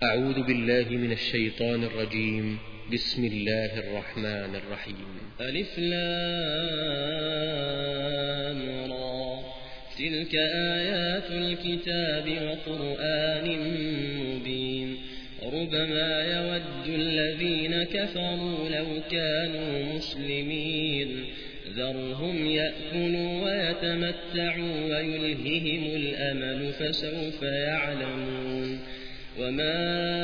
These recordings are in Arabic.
أعوذ بالله من الشيطان الرجيم. بسم الله الرحمن الرحيم. ألف لام را تلك آيات الكتاب وقرآن مبين ربما يود الذين كفروا لو كانوا مسلمين ذرهم يأكلوا ويتمتعوا ويلههم الأمل فسوف يعلمون وما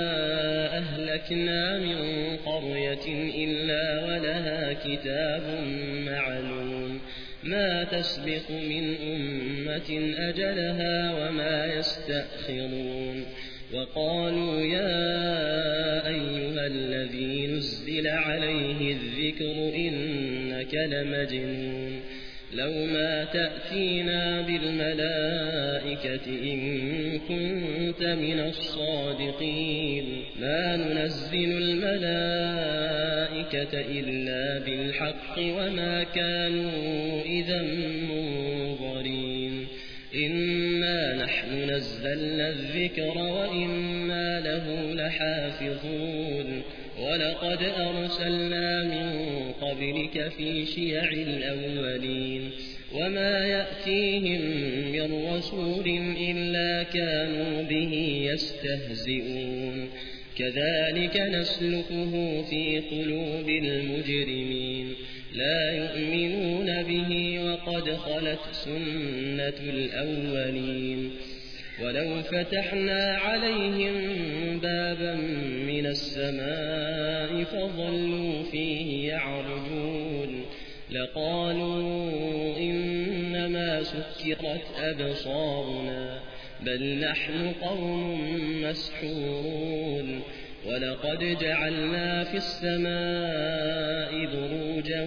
أهلكنا من قرية إلا ولها كتاب معلوم ما تسبق من أمة أجلها وما يستأخرون وقالوا يا أيها الذي نزل عليه الذكر إنك لمجنون لو ما تأتينا بالملائكة إن كنت من الصادقين ما ننزل الملائكة إلا بالحق وما كانوا إذا منظرين إنا نحن نزلنا الذكر وإنا له لحافظون ولقد أرسلنا من قبلك في شيع الأولين وما يأتيهم من رسول إلا كانوا به يستهزئون كذلك نسلكه في قلوب المجرمين لا يؤمنون به وقد خلت سنة الأولين ولو فتحنا عليهم بابا من السماء فظلوا فيه يعرجون لقالوا إنما سكرت أبصارنا بل نحن قوم مسحورون ولقد جعلنا في السماء بروجا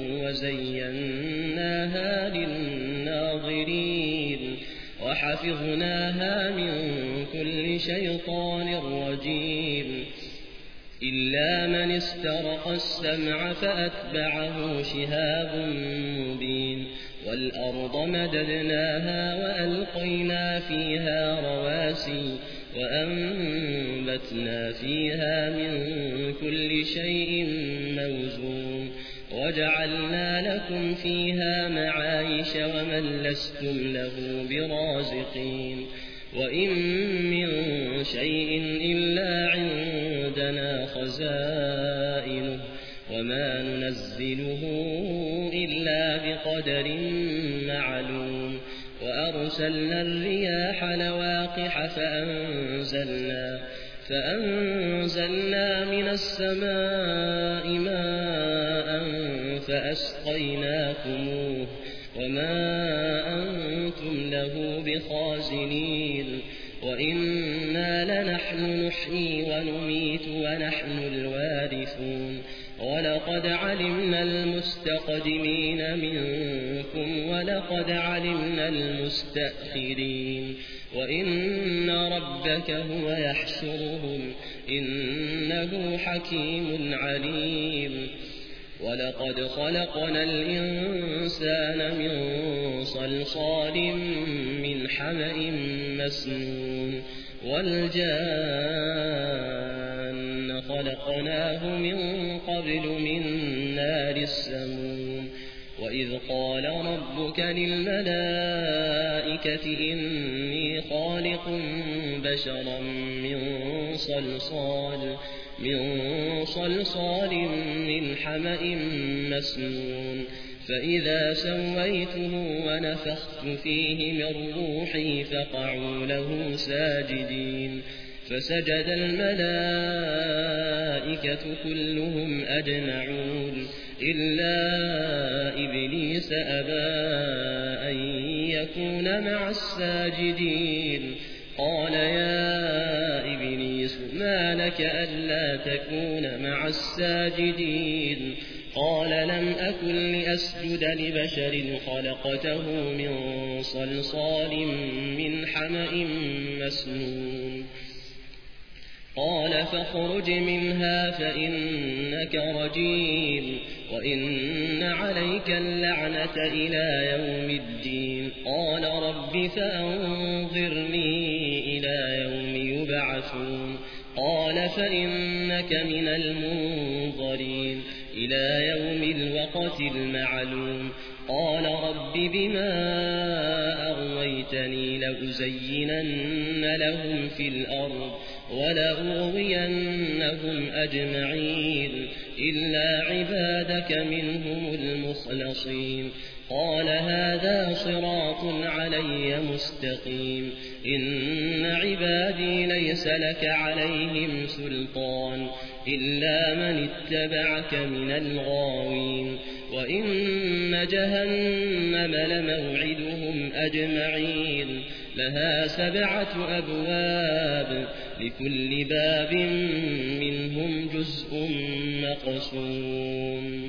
وزيناها للناظرين وحفظناها من كل شيطان رجيم إلا من استرق السمع فأتبعه شهاب مبين والأرض مددناها وألقينا فيها رواسي وأنبتنا فيها من كل شيء موزون وجعلنا لكم فيها معايش ومن لستم له برازقين وإن من شيء إلا عندنا خزائنه وما ننزله إلا بقدر معلوم وأرسلنا الرياح لواقح فأنزلنا من السماء ماء فأسقيناكموه وما أنتم له بخازنين وإنا لنحن نحيي ونميت ونحن الوارثون ولقد علمنا المستقدمين منكم ولقد علمنا المستأخرين وإن ربك هو يحشرهم إنه حكيم عليم ولقد خلقنا الإنسان من صلصال من حمأ مسنون والجان خلقناه من قبل من نار السموم وإذ قال ربك للملائكة إني خالق بشرا من صلصال من حمأ مسنون فإذا سويته ونفخت فيه من روحي فقعوا له ساجدين فسجد الملائكة كلهم أجمعون إلا إبليس أبى أن يكون مع الساجدين قال يا إبليس ما لك ألا تكون مع الساجدين قال لم أكن لأسجد لبشر خلقته من صلصال من حمأ مسنون قال فاخرج منها فإنك رجيم وإن عليك اللعنة إلى يوم الدين قال رب فأنظرني إلى يوم يبعثون يبعثون قال فإنك من المنظرين إلى يوم الوقت المعلوم قال رب بما أغويتني لأزينن لهم في الأرض ولأغوينهم أجمعين إلا عبادك منهم المخلصين قال هذا صراط علي مستقيم إن عبادي ليس لك عليهم سلطان إلا من اتبعك من الغاوين وإن جهنم لموعدهم أجمعين لها 7 أبواب لكل باب منهم جزء مقسوم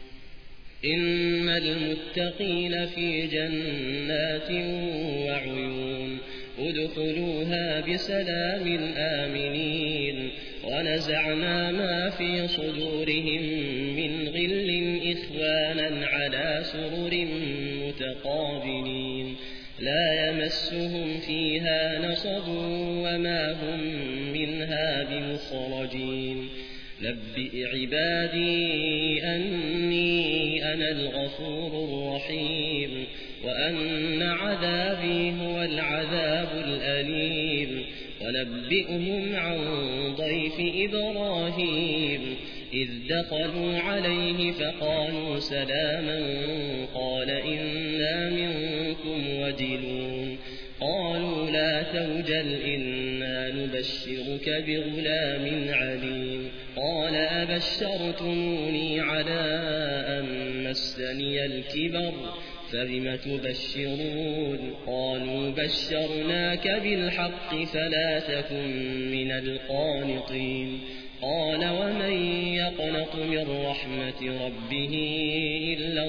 إن المتقين في جنات وعيون ادخلوها بسلام آمنين ونزعنا ما في صدورهم من غل إخوانا على سرر متقابلين لا يمسهم فيها نصب وما هم منها بمخرجين نبئ عبادي أني أنا الغفور الرحيم وأن عذابي هو العذاب الأليم ونبئهم عن ضيف إبراهيم إذ دخلوا عليه فقالوا سلاما قال إنا منكم وجلون قالوا لا توجل إنا نبشرك بغلام عليم قال أبشرتموني على أن مسني الكبر فبم تبشرون قالوا بشرناك بالحق فلا تكن من القانطين قال ومن يقنط من رحمة ربه إلا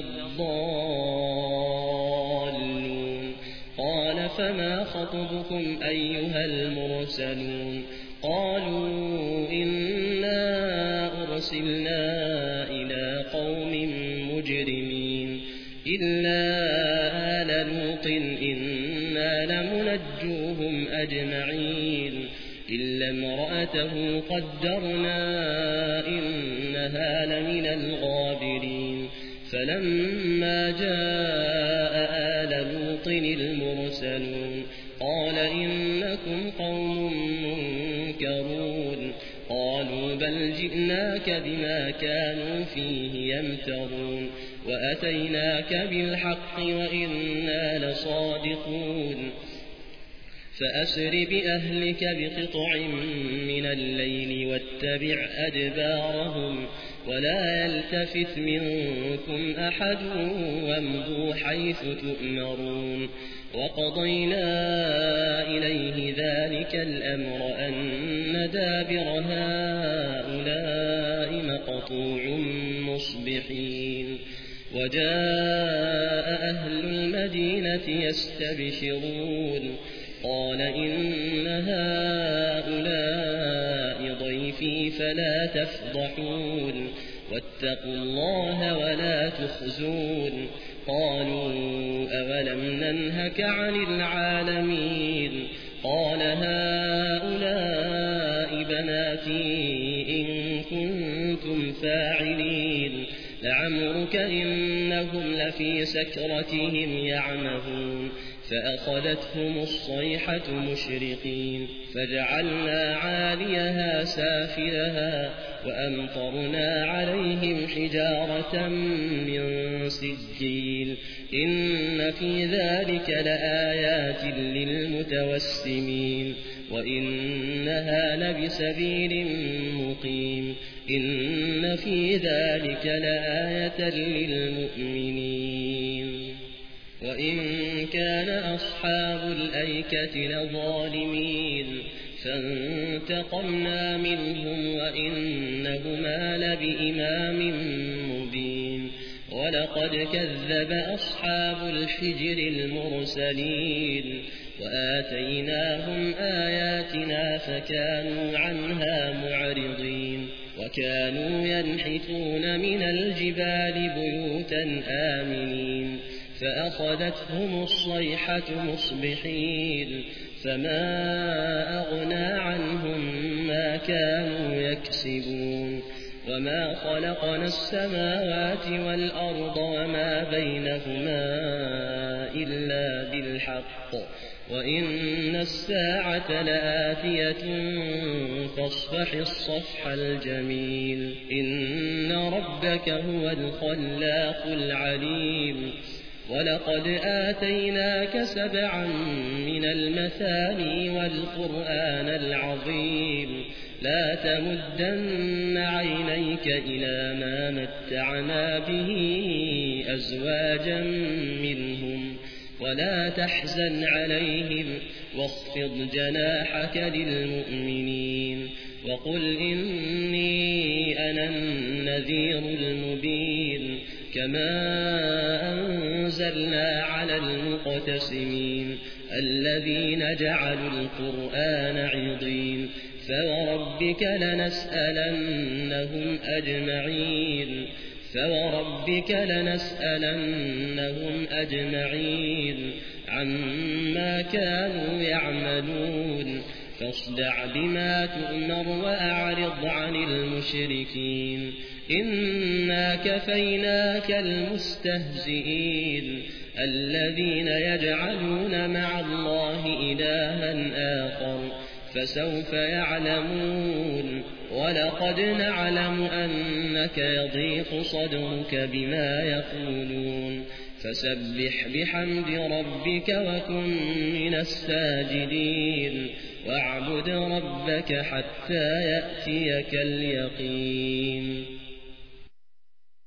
الضالون قال فما خطبكم أيها المرسلون قالوا إنا أرسلنا إلى قوم مجرمين إلا آل لوط إنا لمنجوهم أجمعين إلا امرأته قدرنا إنها لمن الغابرين فلما جاء آل لوط المرسلون قال إنكم قوم منكرون قالوا بل جئناك بما كانوا فيه يمترون وأتيناك بالحق وإنا لصادقون فأسر بأهلك بقطع من الليل واتبع أدبارهم ولا يلتفت منكم أحد وامضوا حيث تؤمرون وقضينا إليه ذلك الأمر أن دابر هؤلاء مقطوع مصبحين وجاء أهل المدينة يستبشرون قال إن هؤلاء ضيفي فلا تفضحون واتقوا الله ولا تخزون قالوا أولم ننهك عن العالمين قال هؤلاء بناتي إن كنتم فاعلين لعمرك إنهم لفي سكرتهم يعمهون فأخذتهم الصيحة مشرقين فجعلنا عاليها سافلها وأمطرنا عليهم حجارة من سجيل إن في ذلك لآيات للمتوسمين وإنها لبسبيل مقيم إن في ذلك لآية للمؤمنين وإن كان أصحاب الأيكة لظالمين فانتقمنا منهم وإنهما لبإمام مبين ولقد كذب أصحاب الحجر المرسلين وآتيناهم آياتنا فكانوا عنها معرضين وكانوا ينحتون من الجبال بيوتا آمنين فأخذتهم الصيحة مصبحين فما أغنى عنهم ما كانوا يكسبون وما خلقنا السماوات والأرض وما بينهما إلا بالحق وإن الساعة لآتية فاصفح الصفح الجميل إن ربك هو الخلاق العليم ولقد آتيناك 7 من المثاني والقرآن العظيم لا تمدن عينيك إلى ما متعنا به أزواجا منهم ولا تحزن عليهم واخفض جناحك للمؤمنين وقل إني أنا النذير المبين كما أنزلنا على المقتسمين الذين جعلوا القرآن عضين فوربك لنسألنهم أجمعين عما كانوا يعملون فاصدع بما تؤمر وأعرض عن المشركين إنا كفيناك المستهزئين الذين يجعلون مع الله إلها آخر فسوف يعلمون ولقد نعلم أنك يضيق صدرك بما يقولون فسبح بحمد ربك وكن من الساجدين واعبد ربك حتى يأتيك اليقين.